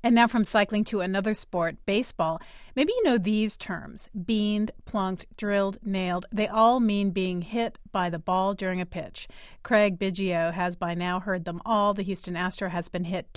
And now from cycling to another sport, baseball. Maybe you know these terms: beaned, plunked, drilled, nailed. They all mean being hit by the ball during a pitch. Craig Biggio has by now heard them all. The Houston Astro has been hit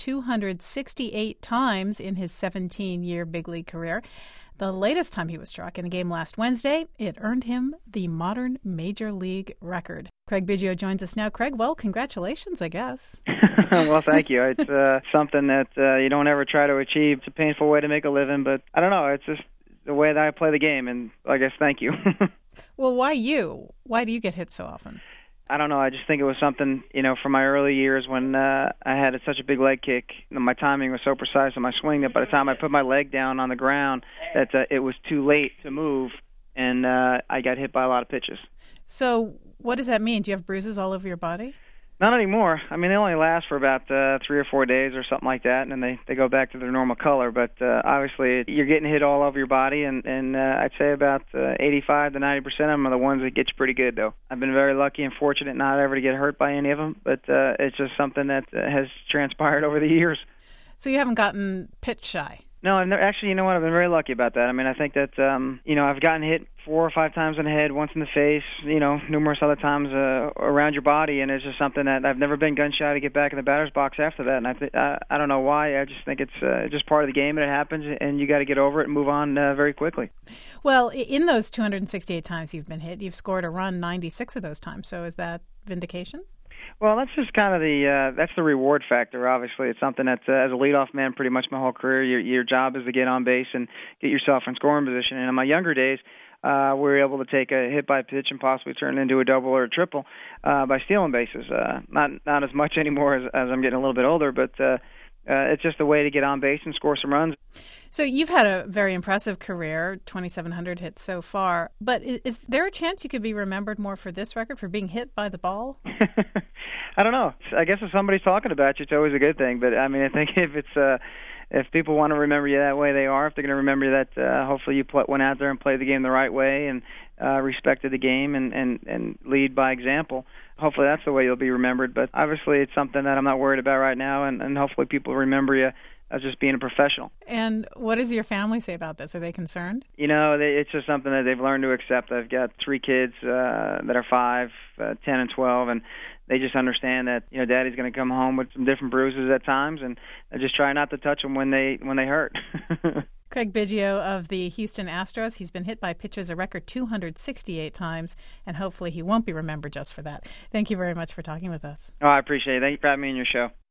268 times in his 17-year big league career. The latest time he was struck in a game last Wednesday, it earned him the modern major league record. Craig Biggio joins us now. Craig, well, congratulations, I guess. Well, thank you. It's something that you don't ever try to achieve. It's a painful way to make a living, but I don't know. It's just the way that I play the game, and I guess thank you. Well, why you? Why do you get hit so often? I don't know. I just think it was something, from my early years when I had such a big leg kick. My timing was so precise on my swing that by the time I put my leg down on the ground, that it was too late to move, and I got hit by a lot of pitches. So what does that mean? Do you have bruises all over your body? Not anymore. I mean, they only last for about 3 or 4 days or something like that, and then they go back to their normal color. But obviously, you're getting hit all over your body, and I'd say about 85 to 90% of them are the ones that get you pretty good, though. I've been very lucky and fortunate not ever to get hurt by any of them, but it's just something that has transpired over the years. So you haven't gotten pitch shy? No, actually, you know what? I've been very lucky about that. I mean, I think that, I've gotten hit 4 or 5 times in the head, once in the face, numerous other times around your body, and it's just something that I've never been gun shy to get back in the batter's box after that. And I don't know why. I just think it's just part of the game, and it happens, and you got to get over it and move on very quickly. Well, in those 268 times you've been hit, you've scored a run 96 of those times. So is that vindication? Well, that's just kind of that's the reward factor. Obviously, it's something that as a leadoff man, pretty much my whole career, your job is to get on base and get yourself in scoring position. And in my younger days, we were able to take a hit by pitch and possibly turn it into a double or a triple by stealing bases. Not as much anymore as I'm getting a little bit older, but it's just a way to get on base and score some runs. So you've had a very impressive career, 2,700 hits so far. But is there a chance you could be remembered more for this record, for being hit by the ball? I don't know. I guess if somebody's talking about you, it's always a good thing. But I mean, I think if people want to remember you that way, they are. If they're going to remember you that, hopefully you went out there and played the game the right way and respected the game and lead by example. Hopefully that's the way you'll be remembered. But obviously it's something that I'm not worried about right now, and hopefully people remember you as just being a professional. And what does your family say about this? Are they concerned? It's just something that they've learned to accept. I've got 3 kids that are 5, 10, and 12, and they just understand that Daddy's going to come home with some different bruises at times, and I just try not to touch them when they hurt. Craig Biggio of the Houston Astros. He's been hit by pitches a record 268 times, and hopefully he won't be remembered just for that. Thank you very much for talking with us. Oh, I appreciate it. Thank you for having me on your show.